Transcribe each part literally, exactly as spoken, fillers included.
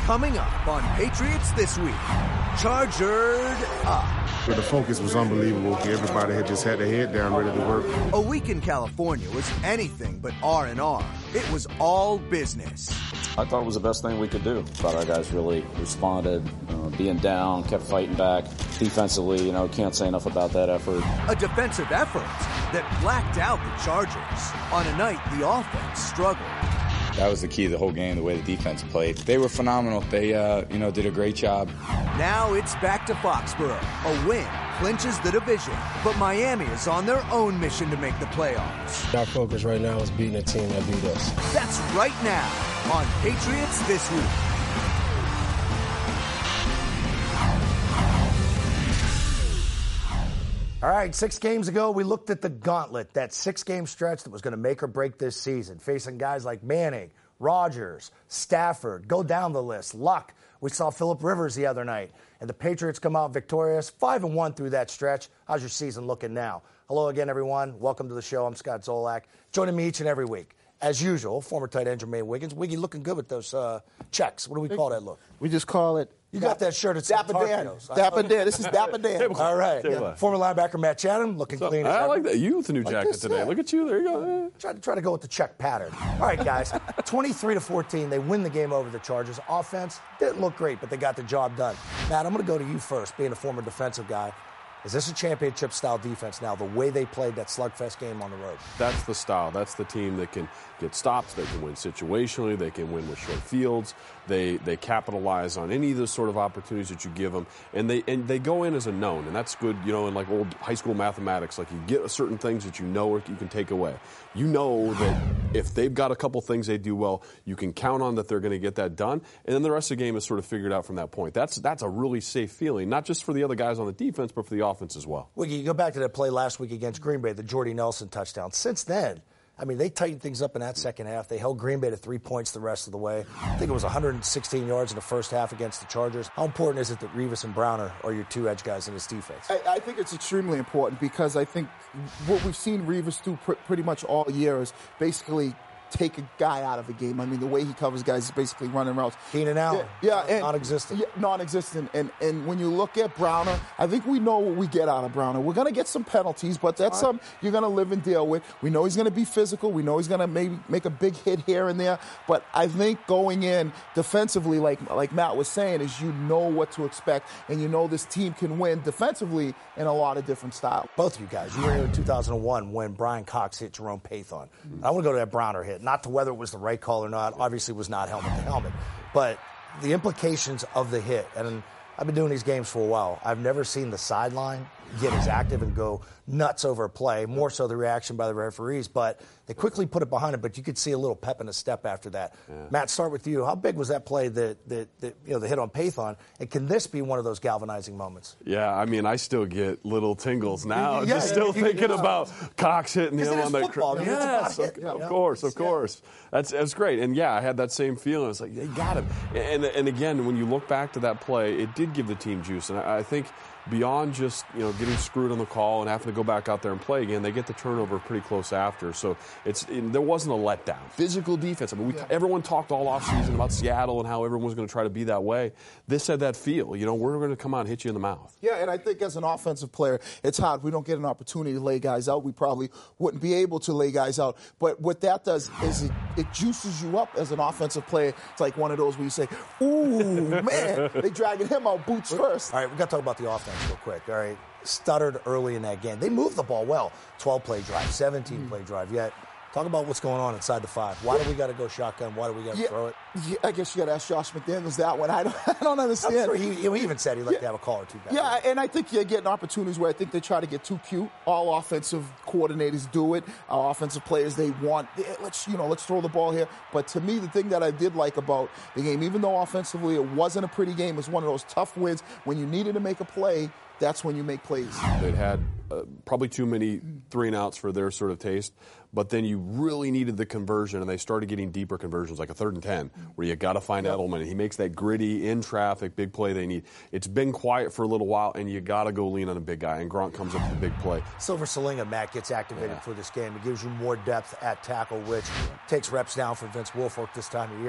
Coming up on Patriots This Week, Chargered Up. But the focus was unbelievable. Everybody had just had their head down, ready to work. A week in California was anything but R and R. It was all business. I thought it was the best thing we could do. Thought our guys really responded, uh, being down, kept fighting back. Defensively, you know, can't say enough about that effort. A defensive effort that blacked out the Chargers on a night the offense struggled. That was the key of the whole game, the way the defense played. They were phenomenal. They, uh, you know, did a great job. Now it's back to Foxborough. A win clinches the division, but Miami is on their own mission to make the playoffs. Our focus right now is beating a team that beat us. That's right now on Patriots This Week. All right, six games ago, we looked at the gauntlet, that six-game stretch that was going to make or break this season, facing guys like Manning, Rodgers, Stafford, go down the list, Luck. We saw Phillip Rivers the other night, and the Patriots come out victorious, five and one through that stretch. How's your season looking now? Hello again, everyone. Welcome to the show. I'm Scott Zolak, joining me each and every week. As usual, former tight end Jermaine Wiggins. Wiggy looking good with those uh, checks. What do we call that look? We just call it. You got that shirt at Dapper Dan. Dapper Dan. This is Dapper Dan. All right. Yeah. Former linebacker Matt Chatham, looking so, clean. I as like ever. that. You with the new jacket today. That. Look at you. There you go. Try to try to go with the check pattern. All right, guys. twenty-three to fourteen. They win the game over the Chargers. Offense didn't look great, but they got the job done. Matt, I'm going to go to you first, being a former defensive guy. Is this a championship-style defense now, the way they played that slugfest game on the road? That's the style. That's the team that can get stops. They can win situationally. They can win with short fields. They they capitalize on any of those sort of opportunities that you give them. And they and they go in as a known, and that's good, you know, in like old high school mathematics. Like you get certain things that you know or you can take away. You know that if they've got a couple things they do well, you can count on that they're going to get that done. And then the rest of the game is sort of figured out from that point. That's, that's a really safe feeling, not just for the other guys on the defense, but for the offense as well. Wiggy, you go back to that play last week against Green Bay, the Jordy Nelson touchdown. Since then, I mean, they tightened things up in that second half. They held Green Bay to three points the rest of the way. I think it was one hundred sixteen yards in the first half against the Chargers. How important is it that Revis and Browner are your two edge guys in this defense? I, I think it's extremely important because I think what we've seen Revis do pr- pretty much all year is basically take a guy out of a game. I mean, the way he covers guys is basically running routes. Keenan Allen. Yeah, yeah and, non-existent. Yeah, non-existent. And and when you look at Browner, I think we know what we get out of Browner. We're going to get some penalties, but that's right. something you're going to live and deal with. We know he's going to be physical. We know he's going to maybe make a big hit here and there. But I think going in defensively, like like Matt was saying, is you know what to expect, and you know this team can win defensively in a lot of different styles. Both of you guys, you were here in two thousand one when Brian Cox hit Jerome Pathon. Mm-hmm. I want to go to that Browner hit, not to whether it was the right call or not. Obviously, it was not helmet to helmet. But the implications of the hit, and I've been doing these games for a while. I've never seen the sideline get as active and go nuts over a play, more so the reaction by the referees. But they quickly put it behind it, but you could see a little pep in the step after that. Yeah. Matt, start with you. How big was that play, that, that, that you know, the hit on Pathon? And can this be one of those galvanizing moments? Yeah, I mean, I still get little tingles now. Yeah, just yeah, still you, thinking you know. about Cox hitting him on that. Football, Cr- I mean, yes, of, it, of know? course, of yeah. course. That's that's great. And yeah, I had that same feeling. It's like, they got him. And, and again, when you look back to that play, it did give the team juice. And I, I think beyond just, you know, getting screwed on the call and having to go back out there and play again, they get the turnover pretty close after. So it's it, there wasn't a letdown. Physical defense. I mean, we, yeah. everyone talked all offseason about Seattle and how everyone was going to try to be that way. This had that feel. You know, we're going to come out and hit you in the mouth. Yeah, and I think as an offensive player, it's hard. We don't get an opportunity to lay guys out. We probably wouldn't be able to lay guys out. But what that does is it, it juices you up as an offensive player. It's like one of those where you say, ooh, man, they dragging him out boots first. All right, we've got to talk about the offense real quick. All right, stuttered early in that game. They moved the ball well. twelve-play drive, seventeen-play drive. Yet, talk about what's going on inside the five. Why do we got to go shotgun? Why do we got to yeah, throw it? Yeah, I guess you got to ask Josh McDaniels that one. I don't, I don't understand. I'm sure he, he even said he'd like yeah. to have a call or two back. Yeah, and I think you're getting opportunities where I think they try to get too cute. All offensive coordinators do it. Our offensive players, they want, let's, you know, let's throw the ball here. But to me, the thing that I did like about the game, even though offensively it wasn't a pretty game, it was one of those tough wins. When you needed to make a play, that's when you make plays. They'd had uh, probably too many three and outs for their sort of taste, but then you really needed the conversion, and they started getting deeper conversions, like a third and ten, where you got to find yep. Edelman. And he makes that gritty, in traffic, big play they need. It's been quiet for a little while, and you got to go lean on a big guy, and Gronk comes up with a big play. Silver Salinga, Matt, gets activated yeah. for this game. It gives you more depth at tackle, which takes reps down for Vince Wilfork this time of year.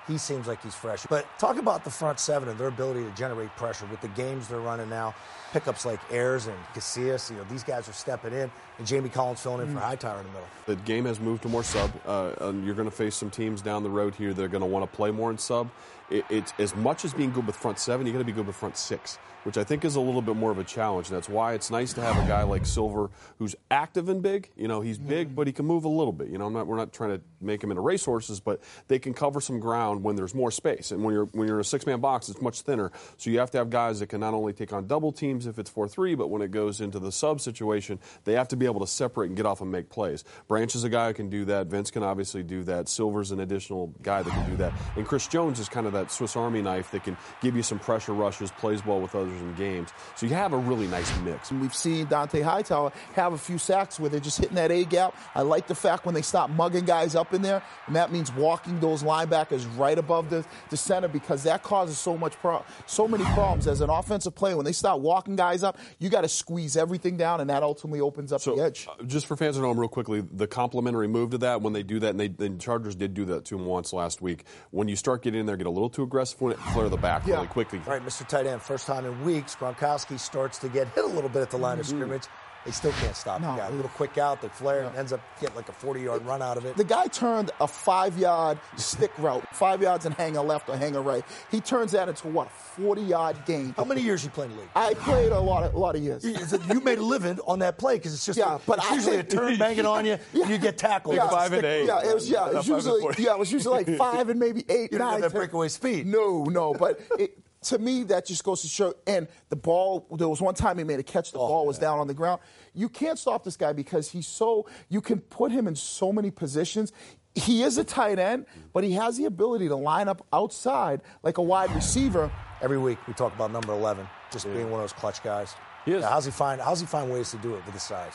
he seems like he's fresh. But talk about the front seven and their ability to generate pressure with the games they're running now. Pickups like Ayers and Casillas, you know, these guys are stepping in, and Jamie Collins filling in mm. for Hightower in the middle. The game has moved to more sub. Uh, and you're going to face some teams down the road here that are going to want to play more in sub. It, it's as much as being good with front seven, you got to be good with front six, which I think is a little bit more of a challenge. And that's why it's nice to have a guy like Silver who's active and big. You know, he's big, but he can move a little bit. You know, I'm not, we're not trying to make him into racehorses, but they can cover some ground when there's more space. And when you're when you're in a six-man box, it's much thinner. So you have to have guys that can not only take on double teams if it's four three, but when it goes into the sub situation, they have to be able to separate and get off and make plays. Branch is a guy who can do that. Vince can obviously do that. Silver's an additional guy that can do that. And Chris Jones is kind of that Swiss Army knife that can give you some pressure rushes, plays well with others in games. So you have a really nice mix. And we've seen Dante Hightower have a few sacks where they're just hitting that A gap. I like the fact when they stop mugging guys up in there, and that means walking those linebackers right above the, the center, because that causes so much pro- so many problems as an offensive player. When they start walking guys up, you got to squeeze everything down, and that ultimately opens up so, the edge. Uh, just for fans at home, real quickly, the complimentary move to that, when they do that, and they, the Chargers did do that to them once last week, when you start getting in there, get a little too aggressive, when it flare the back yeah. really quickly. All right, Mister Tight End, first time in weeks, Gronkowski starts to get hit a little bit at the line mm-hmm. of scrimmage. They still can't stop no. the guy. A little quick out, they flare, and ends up getting like a forty-yard run out of it. The guy turned a five-yard stick route, five yards and hang a left or hang a right. He turns that into, what, a forty-yard gain. How many years you played in the league? I played a lot of, a lot of years. You made a living on that play because it's just yeah, a, but it's I, usually a turn banging on you, yeah. and you get tackled. Yeah, five and eight. Yeah, it was, yeah, it was usually, yeah, it was usually like five and maybe eight, you nine. You didn't have that breakaway speed. No, no, but it, to me, that just goes to show. And the ball, there was one time he made a catch, the oh, ball was yeah. down on the ground. You can't stop this guy because he's so, you can put him in so many positions. He is a tight end, but he has the ability to line up outside like a wide receiver. Every week we talk about number eleven, just yeah. being one of those clutch guys. He is. Yeah, how's he find, how's he find ways to do it with his size?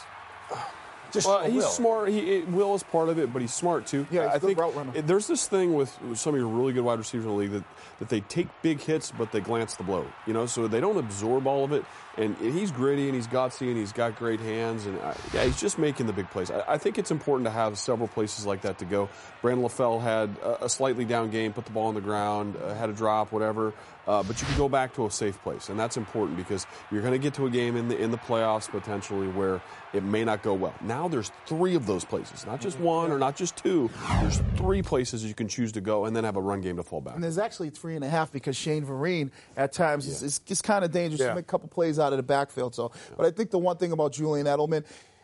Just well, he's Will. smart. He, it, Will is part of it, but he's smart too. Yeah, he's I a good think route runner. It, there's this thing with, with some of your really good wide receivers in the league that, that they take big hits, but they glance the blow. You know, so they don't absorb all of it. And he's gritty and he's gutsy and he's got great hands. And I, yeah, he's just making the big plays. I, I think it's important to have several places like that to go. Brandon LaFell had a, a slightly down game, put the ball on the ground, uh, had a drop, whatever. Uh, but you can go back to a safe place, and that's important because you're going to get to a game in the in the playoffs potentially where it may not go well. Now there's three of those places, not just one or not just two. There's three places you can choose to go and then have a run game to fall back. And there's actually three and a half because Shane Vereen at times yeah. is, is, is kind of dangerous yeah. to make a couple plays out of the backfield. So, yeah. But I think the one thing about Julian Edelman,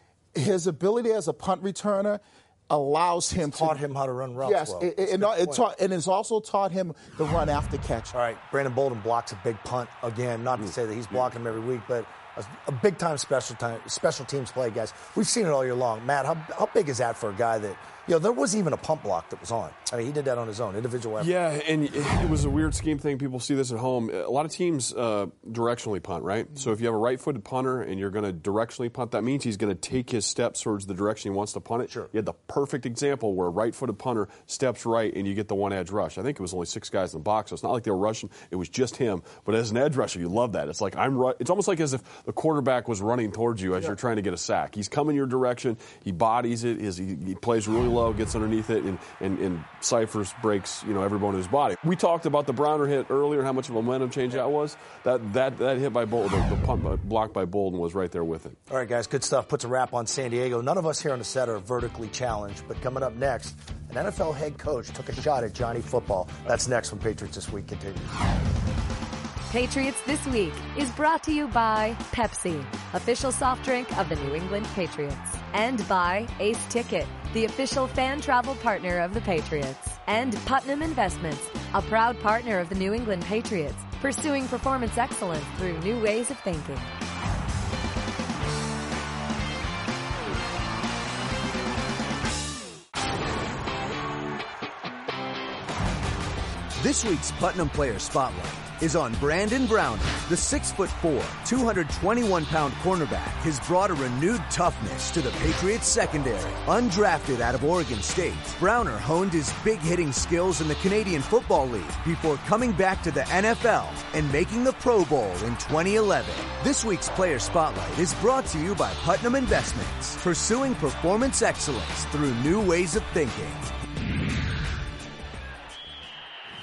his ability as a punt returner allows him it's taught to, him how to run routes yes, well. it, it, it taught, and it's also taught him the run after catch. All right, Brandon Bolden blocks a big punt again. Not to say that he's blocking him every week, but a, a big time special time special teams play, guys. We've seen it all year long. Matt, how how big is that for a guy that, you know, there wasn't even a pump block that was on. I mean, he did that on his own, individual effort. Yeah, and it was a weird scheme thing. People see this at home. A lot of teams uh, directionally punt, right? Mm-hmm. So if you have a right-footed punter and you're going to directionally punt, that means he's going to take his steps towards the direction he wants to punt it. Sure. You had the perfect example where a right-footed punter steps right and you get the one-edge rush. I think it was only six guys in the box, so it's not like they were rushing. It was just him. But as an edge rusher, you love that. It's like I'm. Ru- it's almost like as if the quarterback was running towards you as yeah. you're trying to get a sack. He's coming your direction. He bodies it. His, he, he plays really low, gets underneath it, and, and, and ciphers, breaks, you know, every bone in his body. We talked about the Browner hit earlier and how much of a momentum change that was. That that that hit by Bolden, the, the punt block by Bolden was right there with it. All right, guys, good stuff. Puts a wrap on San Diego. None of us here on the set are vertically challenged, but coming up next, an N F L head coach took a shot at Johnny Football. That's next when Patriots This Week continues. Patriots This Week is brought to you by Pepsi, official soft drink of the New England Patriots, and by Ace Ticket, the official fan travel partner of the Patriots, and Putnam Investments, a proud partner of the New England Patriots, pursuing performance excellence through new ways of thinking. This week's Putnam Player Spotlight is on Brandon Browner. The six foot four, two hundred twenty-one pound cornerback has brought a renewed toughness to the Patriots secondary. Undrafted out of Oregon State, Browner honed his big hitting skills in the Canadian Football League before coming back to the N F L and making the Pro Bowl in twenty eleven. This week's Player Spotlight is brought to you by Putnam Investments, pursuing performance excellence through new ways of thinking.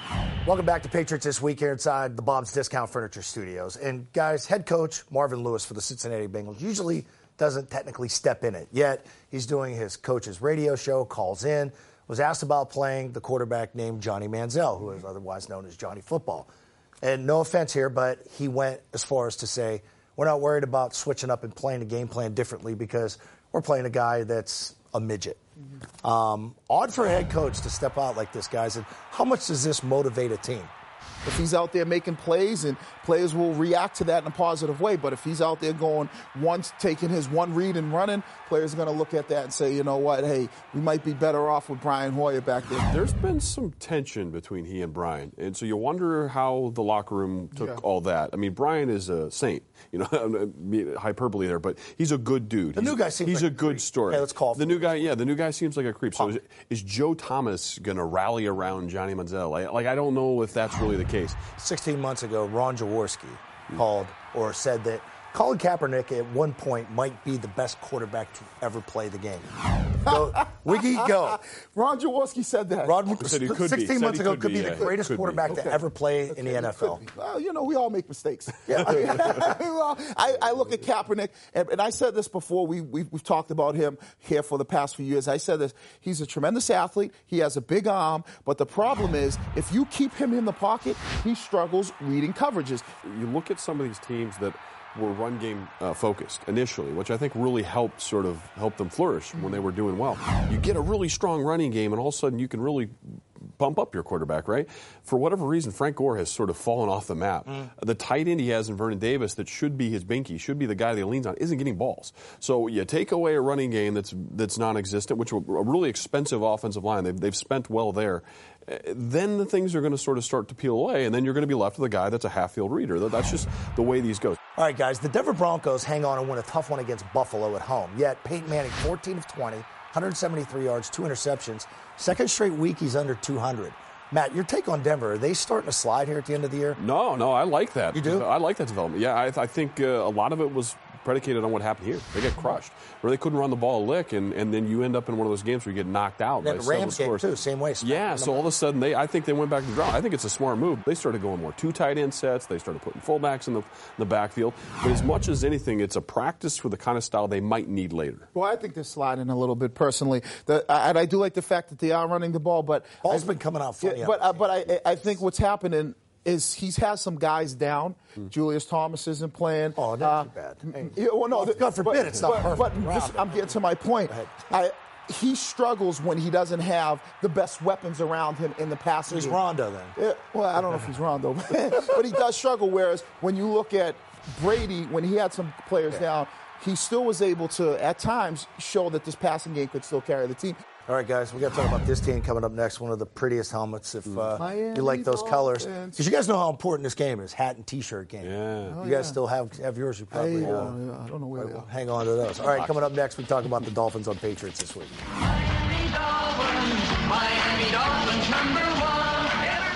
Welcome back to Patriots This Week here inside the Bob's Discount Furniture Studios. And, guys, head coach Marvin Lewis for the Cincinnati Bengals usually doesn't technically step in it. Yet he's doing his coach's radio show, calls in, was asked about playing the quarterback named Johnny Manziel, who is otherwise known as Johnny Football. And no offense here, but he went as far as to say, we're not worried about switching up and playing the game plan differently because we're playing a guy that's a midget. Mm-hmm. Um, odd for a head coach to step out like this, guys. And how much does this motivate a team? If he's out there making plays, and players will react to that in a positive way. But if he's out there going once, taking his one read and running, players are going to look at that and say, you know what, hey, we might be better off with Brian Hoyer back there. There's been some tension between he and Brian. And so you wonder how the locker room took yeah. all that. I mean, Brian is a saint. You know, hyperbole there, but he's a good dude. The he's, new guy seems He's like a good creep. story. Yeah, let's call the new guy. Yeah, the new guy seems like a creep. So is, is Joe Thomas going to rally around Johnny Manziel? Like, like, I don't know if that's really the case. sixteen months ago, Ron Jaworski mm. called or said that Colin Kaepernick at one point might be the best quarterback to ever play the game. Go, Wiggy, go. Ron Jaworski said that. Ron said he could sixteen be. months He ago could could be, be, the yeah. greatest Could quarterback be. to Okay. ever play okay. in the N F L. Well, you know, we all make mistakes. Yeah. I, mean, well, I, I look at Kaepernick, and, and I said this before. We, we've, we've talked about him here for the past few years. I said this. He's a tremendous athlete. He has a big arm. But the problem is, if you keep him in the pocket, he struggles reading coverages. You look at some of these teams that were run game uh, focused initially, which I think really helped sort of help them flourish mm-hmm. when they were doing well. You get a really strong running game, and all of a sudden you can really bump up your quarterback, right? For whatever reason, Frank Gore has sort of fallen off the map. Mm. The tight end he has in Vernon Davis that should be his binky, should be the guy that he leans on, isn't getting balls. So you take away a running game that's that's non-existent, which a really expensive offensive line. They've, they've spent well there. Then the things are going to sort of start to peel away, and then you're going to be left with a guy that's a half-field reader. That's just the way these go. All right, guys, the Denver Broncos hang on and win a tough one against Buffalo at home. Yet Peyton Manning, fourteen of twenty, one hundred seventy-three yards, two interceptions. Second straight week, he's under two hundred. Matt, your take on Denver, are they starting to slide here at the end of the year? No, no, I like that. You do? I like that development. Yeah, I, I think uh, a lot of it was predicated on what happened here. They get crushed. Or they couldn't run the ball a lick, and, and then you end up in one of those games where you get knocked out. And by the Rams game, scores. too, same way. Yeah, so all of a sudden, they I think they went back to the draw. I think it's a smart move. They started going more two tight end sets. They started putting fullbacks in the, in the backfield. But as much as anything, it's a practice for the kind of style they might need later. Well, I think they're sliding a little bit personally. The, and I do like the fact that they are running the ball. But Ball's I, been coming out funny. Yeah, but uh, but I, I think what's happening is he's has some guys down. Mm. Julius Thomas isn't playing. Oh, not uh, too bad. Hey. Yeah, well, no, well, God forbid but, it's not but, perfect. But this, I'm getting to my point. I, he struggles when he doesn't have the best weapons around him in the passing He's game. Rondo then. Yeah, well, I don't know if he's Rondo, but he does struggle. Whereas when you look at Brady, when he had some players yeah. down, he still was able to, at times, show that this passing game could still carry the team. All right, guys, we got to talk about this team coming up next. One of the prettiest helmets, if uh, you like those colors, because you guys know how important this game is, hat and T-shirt game. Yeah, oh, you guys yeah. still have have yours. You probably I, uh, uh, yeah, I don't know where they are. Hang on to those. All right, coming up next, we talk about the Dolphins on Patriots this week. Miami Dolphins, Miami Dolphins, number one,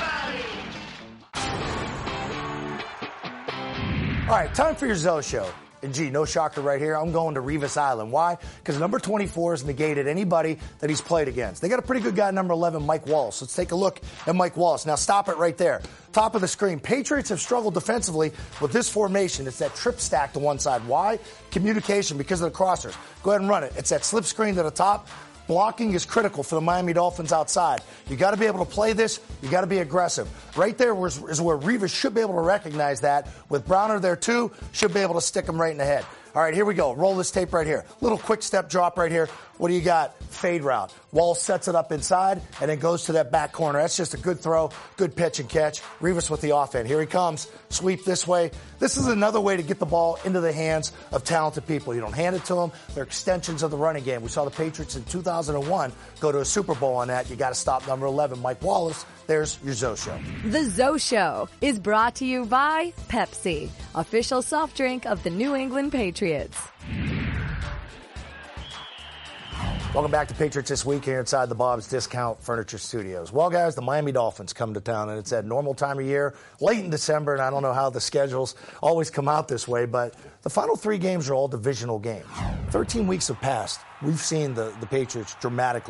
everybody. All right, time for your Zoe Show. And gee, no shocker right here. I'm going to Revis Island. Why? Because number twenty-four has negated anybody that he's played against. They got a pretty good guy, number eleven, Mike Wallace. Let's take a look at Mike Wallace. Now stop it right there. Top of the screen. Patriots have struggled defensively with this formation. It's that trip stack to one side. Why? Communication, because of the crossers. Go ahead and run it. It's that slip screen to the top. Blocking is critical for the Miami Dolphins outside. You got to be able to play this. You got to be aggressive. Right there is, is where Revis should be able to recognize that. With Browner there too, should be able to stick him right in the head. All right, here we go. Roll this tape right here. Little quick step drop right here. What do you got? Fade route. Wall sets it up inside and then goes to that back corner. That's just a good throw, good pitch and catch. Revis with the offense. Here he comes. Sweep this way. This is another way to get the ball into the hands of talented people. You don't hand it to them. They're extensions of the running game. We saw the Patriots in two thousand one go to a Super Bowl on that. You got to stop number eleven, Mike Wallace. There's your Zoe Show. The Zoe Show is brought to you by Pepsi, official soft drink of the New England Patriots. Welcome back to Patriots This Week here inside the Bob's Discount Furniture Studios. Well, guys, the Miami Dolphins come to town, and it's at normal time of year, late in December, and I don't know how the schedules always come out this way, but the final three games are all divisional games. thirteen weeks have passed. We've seen the, the Patriots dramatically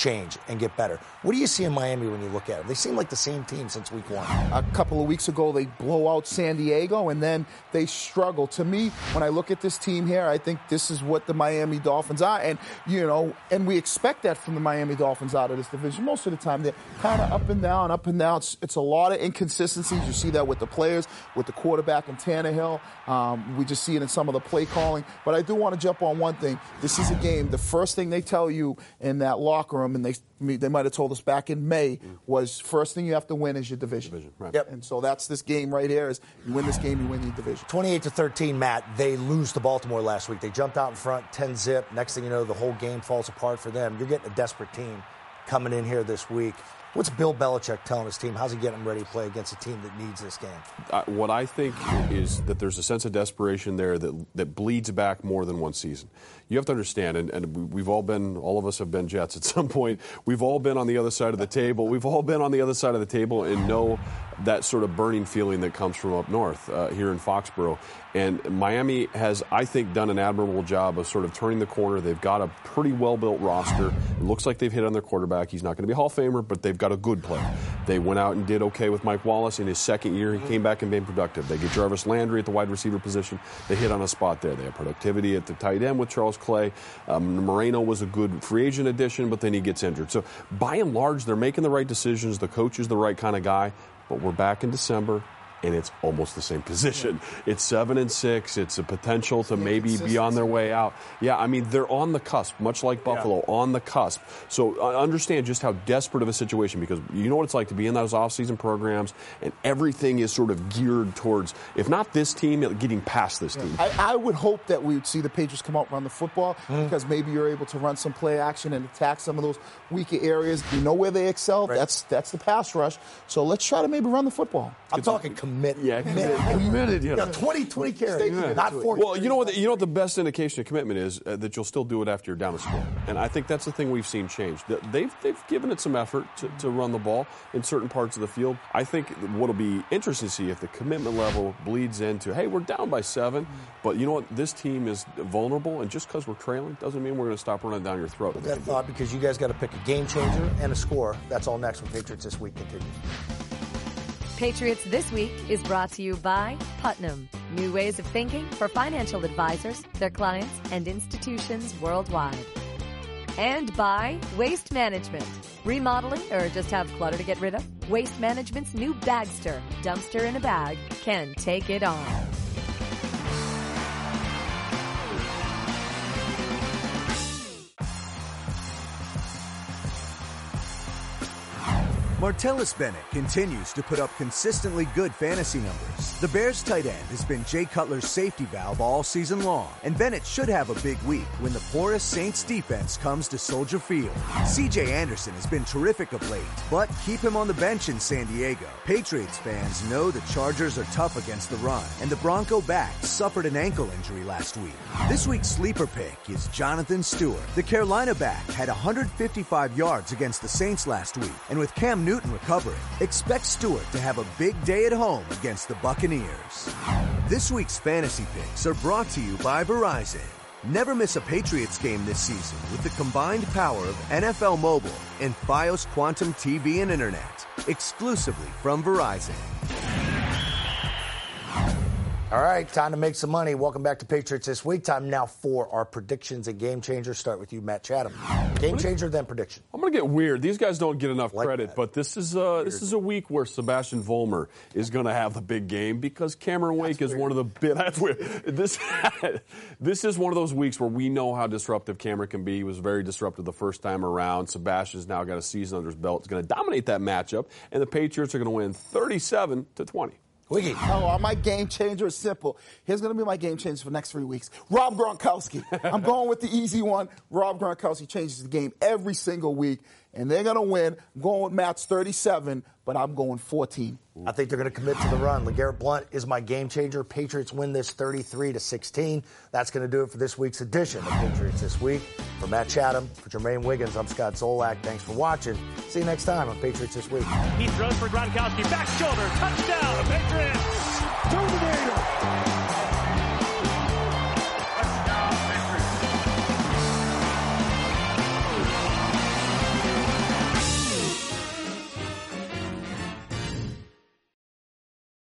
change and get better. What do you see in Miami when you look at them? They seem like the same team since week one. A couple of weeks ago, they blow out San Diego, and then they struggle. To me, when I look at this team here, I think this is what the Miami Dolphins are. And, you know, and we expect that from the Miami Dolphins out of this division. Most of the time, they're kind of up and down, up and down. It's, it's a lot of inconsistencies. You see that with the players, with the quarterback and Tannehill. Um, we just see it in some of the play calling. But I do want to jump on one thing. This is a game. The first thing they tell you in that locker room, and they they might have told us back in May, was first thing you have to win is your division. division right. Yep. And so that's this game right here. Is you win this game, you win your division. twenty-eight to thirteen, Matt. They lose to Baltimore last week. They jumped out in front, ten zip. Next thing you know, the whole game falls apart for them. You're getting a desperate team coming in here this week. What's Bill Belichick telling his team? How's he getting them ready to play against a team that needs this game? Uh, what I think is that there's a sense of desperation there that that bleeds back more than one season. You have to understand, and, and we've all been, all of us have been Jets at some point. We've all been on the other side of the table. We've all been on the other side of the table and know that sort of burning feeling that comes from up north uh, here in Foxborough. And Miami has, I think, done an admirable job of sort of turning the corner. They've got a pretty well-built roster. It looks like they've hit on their quarterback. He's not going to be a Hall of Famer, but they've got a good player. They went out and did okay with Mike Wallace in his second year. He came back and been productive. They get Jarvis Landry at the wide receiver position. They hit on a spot there. They have productivity at the tight end with Charles Clay. Um, Moreno was a good free agent addition, but then he gets injured. So by and large, they're making the right decisions. The coach is the right kind of guy. But we're back in December, and it's almost the same position. It's seven and six. It's a potential to maybe be on their way out. Yeah, I mean, they're on the cusp, much like Buffalo, yeah. on the cusp. So uh, understand just how desperate of a situation, because you know what it's like to be in those off-season programs, and everything is sort of geared towards, if not this team, getting past this yeah. team. I, I would hope that we would see the Patriots come out and run the football, mm. because maybe you're able to run some play action and attack some of those weaker areas. You know where they excel. Right. That's that's the pass rush. So let's try to maybe run the football. I'm it's talking commit. Yeah, committed. committed you know. Yeah, twenty, twenty carries, yeah. not forty. Well, you know what? The, you know what the best indication of commitment is? Uh, that you'll still do it after you're down a score. And I think that's the thing we've seen change. They've they've given it some effort to, to run the ball in certain parts of the field. I think what'll be interesting to see if the commitment level bleeds into, hey, we're down by seven, but you know what? This team is vulnerable, and just because we're trailing doesn't mean we're going to stop running down your throat. That thought, because you guys got to pick a game changer and a score. That's all next when Patriots This Week continues. Patriots This Week is brought to you by Putnam. New ways of thinking for financial advisors, their clients, and institutions worldwide. And by Waste Management. Remodeling or just have clutter to get rid of? Waste Management's new Bagster, dumpster in a bag, can take it on. Martellus Bennett continues to put up consistently good fantasy numbers. The Bears' tight end has been Jay Cutler's safety valve all season long, and Bennett should have a big week when the porous Saints defense comes to Soldier Field. C J Anderson has been terrific of late, but keep him on the bench in San Diego. Patriots fans know the Chargers are tough against the run, and the Bronco back suffered an ankle injury last week. This week's sleeper pick is Jonathan Stewart. The Carolina back had one hundred fifty-five yards against the Saints last week, and with Cam Newton recovering, expect Stewart to have a big day at home against the Buccaneers. This week's fantasy picks are brought to you by Verizon. Never miss a Patriots game this season with the combined power of N F L Mobile and Fios Quantum T V and Internet, exclusively from Verizon. All right, time to make some money. Welcome back to Patriots This Week. Time now for our predictions and game changers. Start with you, Matt Chatham. Game changer, then prediction. I'm going to get weird. These guys don't get enough like credit, that. but this is uh, this is a week where Sebastian Vollmer is going to have the big game because Cameron Wake that's is weird. one of the big. That's weird. This this is one of those weeks where we know how disruptive Cameron can be. He was very disruptive the first time around. Sebastian's now got a season under his belt. He's going to dominate that matchup, and the Patriots are going to win thirty-seven to twenty. Wiggy. Oh, my game changer is simple. Here's going to be my game changer for the next three weeks. Rob Gronkowski. I'm going with the easy one. Rob Gronkowski changes the game every single week, and they're going to win. I'm going with Matt's thirty-seven, but I'm going fourteen. I think they're going to commit to the run. LeGarrette Blount is my game changer. Patriots win this thirty-three to sixteen. That's going to do it for this week's edition of Patriots This Week. For Matt Chatham, for Jermaine Wiggins, I'm Scott Zolak. Thanks for watching. See you next time on Patriots This Week. He throws for Gronkowski. Back shoulder. Touchdown.